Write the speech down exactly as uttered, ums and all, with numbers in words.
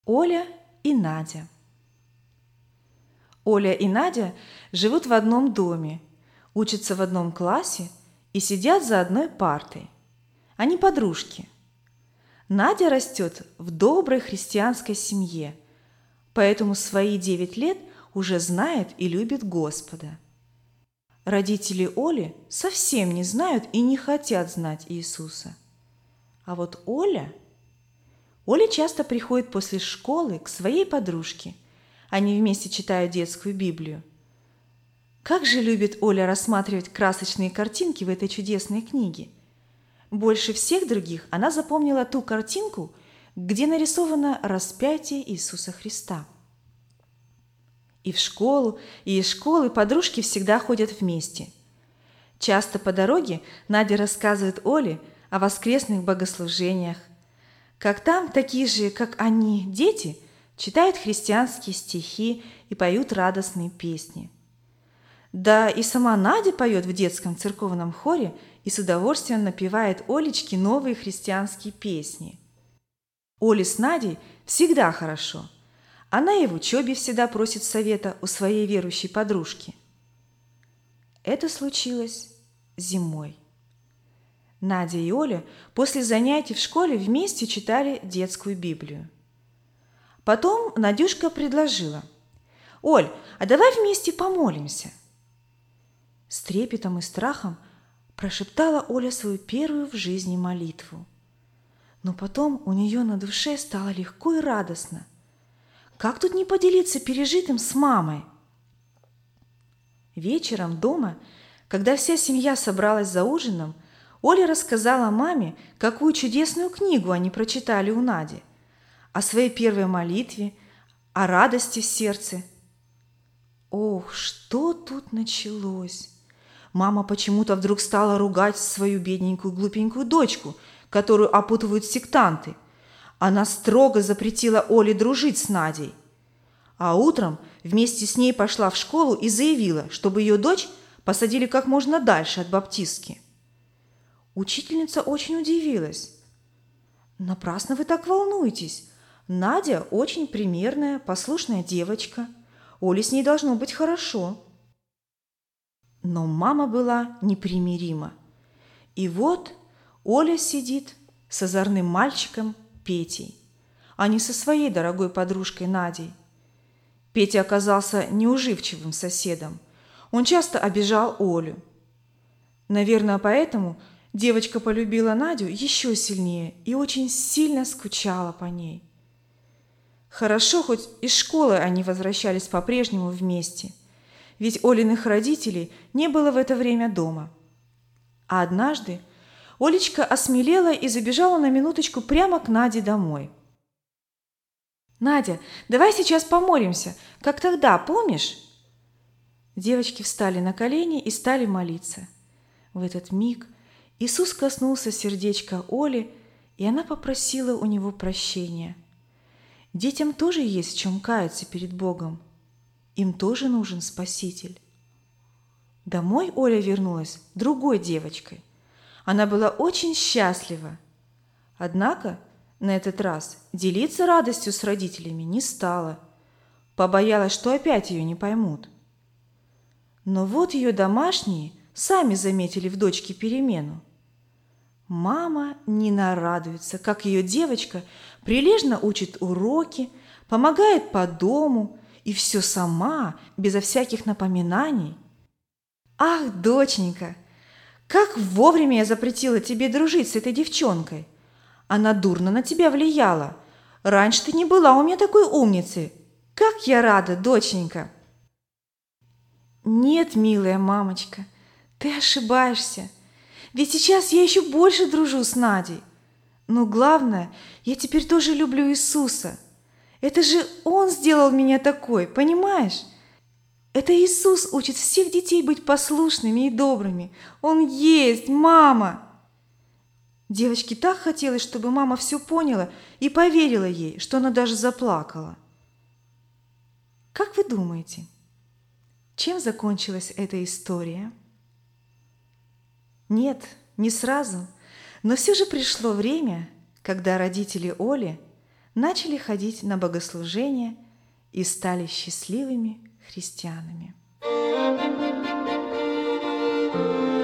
Оля и Надя. Оля и Надя живут в одном доме, учатся в одном классе и сидят за одной партой. Они подружки. Надя растет в доброй христианской семье, поэтому в свои девять лет уже знает и любит Господа. Родители Оли совсем не знают и не хотят знать Иисуса. А вот Оля... Оля часто приходит после школы к своей подружке. Они вместе читают детскую Библию. Как же любит Оля рассматривать красочные картинки в этой чудесной книге. Больше всех других она запомнила ту картинку, где нарисовано распятие Иисуса Христа. И в школу, и из школы подружки всегда ходят вместе. Часто по дороге Надя рассказывает Оле о воскресных богослужениях, как там такие же, как они, дети читают христианские стихи и поют радостные песни. Да и сама Надя поет в детском церковном хоре и с удовольствием напевает Олечке новые христианские песни. Оле с Надей всегда хорошо. Она и в учебе всегда просит совета у своей верующей подружки. Это случилось зимой. Надя и Оля после занятий в школе вместе читали детскую Библию. Потом Надюшка предложила: «Оль, а давай вместе помолимся?» С трепетом и страхом прошептала Оля свою первую в жизни молитву. Но потом у нее на душе стало легко и радостно. Как тут не поделиться пережитым с мамой? Вечером дома, когда вся семья собралась за ужином, Оля рассказала маме, какую чудесную книгу они прочитали у Нади, о своей первой молитве, о радости в сердце. Ох, что тут началось! Мама почему-то вдруг стала ругать свою бедненькую глупенькую дочку, которую опутывают сектанты. Она строго запретила Оле дружить с Надей. А утром вместе с ней пошла в школу и заявила, чтобы ее дочь посадили как можно дальше от баптистки. Учительница очень удивилась. «Напрасно вы так волнуетесь. Надя очень примерная, послушная девочка. Оле с ней должно быть хорошо». Но мама была непримирима. И вот Оля сидит с озорным мальчиком Петей, а не со своей дорогой подружкой Надей. Петя оказался неуживчивым соседом. Он часто обижал Олю. Наверное, поэтому девочка полюбила Надю еще сильнее и очень сильно скучала по ней. Хорошо, хоть из школы они возвращались по-прежнему вместе, ведь Олиных родителей не было в это время дома. А однажды Олечка осмелела и забежала на минуточку прямо к Наде домой. «Надя, давай сейчас помолимся, как тогда, помнишь?» Девочки встали на колени и стали молиться. В этот миг Иисус коснулся сердечка Оли, и она попросила у него прощения. Детям тоже есть в чем каяться перед Богом. Им тоже нужен Спаситель. Домой Оля вернулась другой девочкой. Она была очень счастлива. Однако на этот раз делиться радостью с родителями не стала. Побоялась, что опять ее не поймут. Но вот ее домашние сами заметили в дочке перемену. Мама не нарадуется, как ее девочка прилежно учит уроки, помогает по дому и все сама, безо всяких напоминаний. «Ах, доченька, как вовремя я запретила тебе дружить с этой девчонкой! Она дурно на тебя влияла. Раньше ты не была у меня такой умницей. Как я рада, доченька!» «Нет, милая мамочка, ты ошибаешься. Ведь сейчас я еще больше дружу с Надей. Но главное, я теперь тоже люблю Иисуса. Это же Он сделал меня такой, понимаешь? Это Иисус учит всех детей быть послушными и добрыми. Он есть, мама!» Девочке так хотелось, чтобы мама все поняла и поверила ей, что она даже заплакала. Как вы думаете, чем закончилась эта история? Нет, не сразу, но все же пришло время, когда родители Оли начали ходить на богослужения и стали счастливыми христианами. Thank you.